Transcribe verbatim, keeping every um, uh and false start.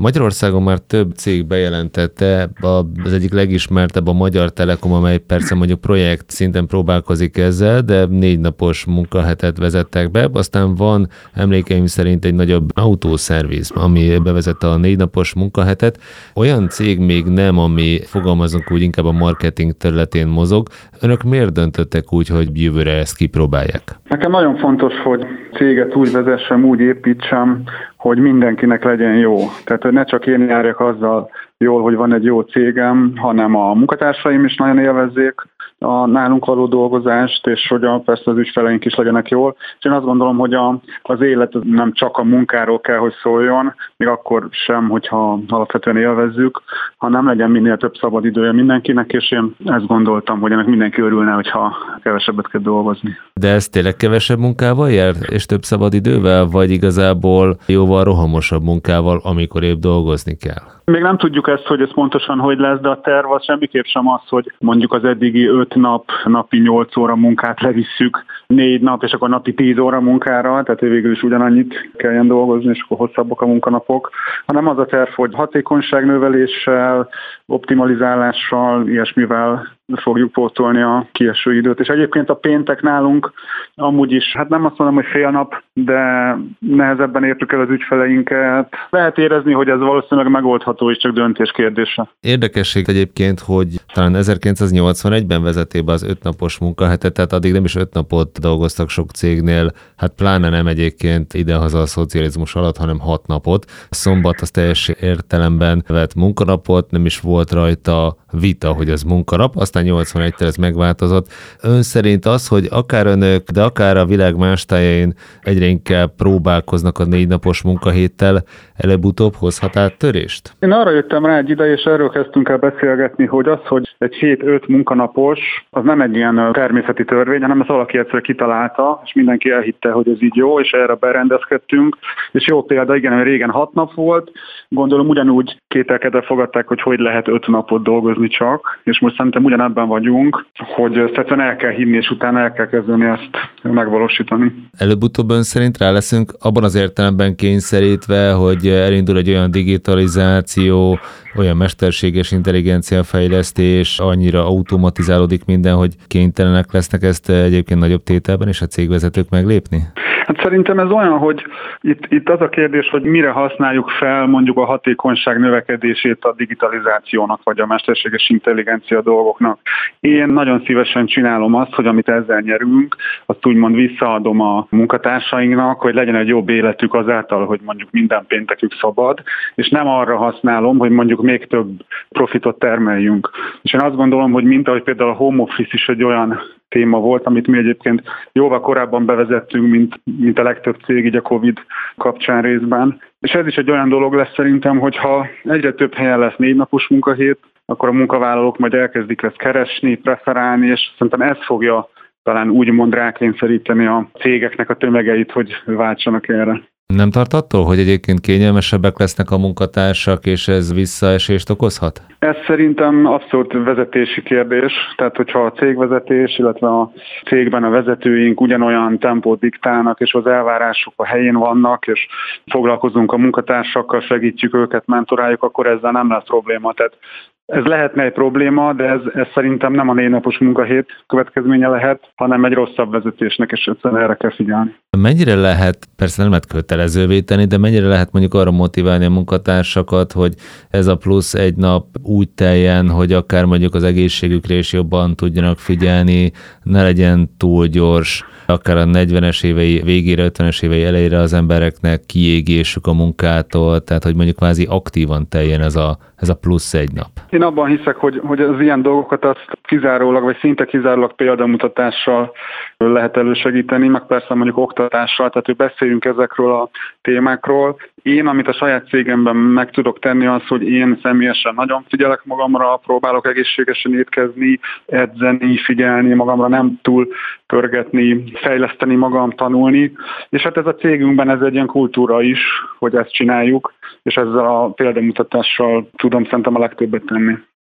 Magyarországon már több cég bejelentette, az egyik legismertebb a Magyar Telekom, amely persze mondjuk projekt szinten próbálkozik ezzel, de négy napos munkahetet vezettek be, aztán van emlékeim szerint egy nagyobb autószerviz, ami bevezette a négy napos munkahetet. Olyan cég még nem, ami fogalmazunk úgy inkább a marketing területén mozog. Önök miért döntöttek úgy, hogy jövőre ezt kipróbálják? Nekem nagyon fontos, hogy céget úgy vezessem, úgy építsem, hogy mindenkinek legyen jó. Tehát, hogy ne csak én járjak azzal jól, hogy van egy jó cégem, hanem a munkatársaim is nagyon élvezzék a nálunk való dolgozást, és hogy a, persze az ügyfeleink is legyenek jól. És én azt gondolom, hogy a, az élet nem csak a munkáról kell, hogy szóljon, még akkor sem, hogyha alapvetően élvezzük, hanem legyen minél több szabad idője mindenkinek, és én ezt gondoltam, hogy ennek mindenki örülne, hogyha kevesebbet kell dolgozni. De ez tényleg kevesebb munkával jár, és több szabad idővel, vagy igazából jóval rohamosabb munkával, amikor épp dolgozni kell? Még nem tudjuk ezt, hogy ez pontosan hogy lesz, de a terv az semmiképp sem az, hogy mondjuk az eddigi öt nap, napi nyolc óra munkát levisszük négy nap, és akkor napi tíz óra munkára, tehát végül is ugyanannyit kelljen dolgozni, és akkor hosszabbak a munkanapok, hanem az a terv, hogy hatékonyságnöveléssel, optimalizálással, ilyesmivel fogjuk pótolni a kieső időt. És egyébként a péntek nálunk amúgy is, hát nem azt mondom, hogy fél nap, de nehezebben értük el az ügyfeleinket. Lehet érezni, hogy ez valószínűleg megoldható, és csak döntés kérdése. Érdekesség egyébként, hogy talán ezerkilencszáznyolcvanegyben vezették be az ötnapos munkahetet, tehát addig nem is öt napot dolgoztak sok cégnél, hát pláne nem egyébként idehaza a szocializmus alatt, hanem hat napot. Szombat az teljes értelemben vett munkanapot, nem is volt rajta vita, hogy ez munkanap, aztán nyolcvanegytől ez megváltozott. Ön szerint az, hogy akár önök, de akár a világ más tájain egyre inkább próbálkoznak a négy napos munkahéttel, előbb-utóbb hozhat áttörést? Én arra jöttem rá egy ide, és erről kezdtünk el beszélgetni, hogy az, hogy egy hét-öt munkanapos, az nem egy ilyen természeti törvény, hanem ezt valaki egyszer kitalálta, és mindenki elhitte, hogy ez így jó, és erre berendezkedtünk. És jó példa, igen, régen hat nap volt, gondolom ugyanúgy kételkedve fogadták, hogy hogy lehet öt napot dolgozni csak, és most szerintem ugyanebben vagyunk, hogy ezt egyszerűen el kell hinni, és utána el kell kezdeni ezt megvalósítani. Előbb-utóbb ön szerint rá leszünk abban az értelemben kényszerítve, hogy elindul egy olyan digitalizáció, olyan mesterséges intelligencia fejlesztés, annyira automatizálódik minden, hogy kénytelenek lesznek ezt egyébként nagyobb tételben és a cégvezetők meglépni? Hát szerintem ez olyan, hogy itt, itt az a kérdés, hogy mire használjuk fel mondjuk a hatékonyság növekedését a digitalizációnak, vagy a mesterséges intelligencia dolgoknak. Én nagyon szívesen csinálom azt, hogy amit ezzel nyerünk, azt úgymond visszaadom a munkatársainknak, hogy legyen egy jobb életük azáltal, hogy mondjuk minden péntekük szabad, és nem arra használom, hogy mondjuk még több profitot termeljünk. És én azt gondolom, hogy mint ahogy például a home office is egy olyan téma volt, amit mi egyébként jóval korábban bevezettünk, mint, mint a legtöbb cég így a Covid kapcsán részben. És ez is egy olyan dolog lesz szerintem, hogyha egyre több helyen lesz négy napos munkahét, akkor a munkavállalók majd elkezdik ezt keresni, preferálni, és szerintem ez fogja talán úgymond rákényszeríteni a cégeknek a tömegeit, hogy váltsanak erre. Nem tart attól, hogy egyébként kényelmesebbek lesznek a munkatársak, és ez visszaesést okozhat? Ez szerintem abszolút vezetési kérdés. Tehát, hogyha a cégvezetés, illetve a cégben a vezetőink ugyanolyan tempót diktálnak, és az elvárások a helyén vannak, és foglalkozunk a munkatársakkal, segítjük őket, mentoráljuk, akkor ezzel nem lesz probléma. Tehát ez lehetne egy probléma, de ez, ez szerintem nem a négy napos munkahét következménye lehet, hanem egy rosszabb vezetésnek, és egyszerűen erre kell figyelni. Mennyire lehet, persze nem lehet kötelezővé tenni, de mennyire lehet mondjuk arra motiválni a munkatársakat, hogy ez a plusz egy nap úgy teljen, hogy akár mondjuk az egészségükre is jobban tudjanak figyelni, ne legyen túl gyors, akár a negyvenes évei végére, ötvenes évei elejére az embereknek kiégésük a munkától, tehát hogy mondjuk kvázi aktívan teljen ez a, ez a plusz egy nap. Én abban hiszek, hogy, hogy az ilyen dolgokat azt kizárólag, vagy szinte kizárólag példamutatással lehet elősegíteni, meg persze mondjuk oktatással, tehát hogy beszéljünk ezekről a témákról. Én, amit a saját cégemben meg tudok tenni, az, hogy én személyesen nagyon figyelek magamra, próbálok egészségesen étkezni, edzeni, figyelni magamra, nem túl pörgetni, fejleszteni magam, tanulni. És hát ez a cégünkben ez egy ilyen kultúra is, hogy ezt csináljuk, és ezzel a példamutatással tudom szerintem a legtöbbet tenni.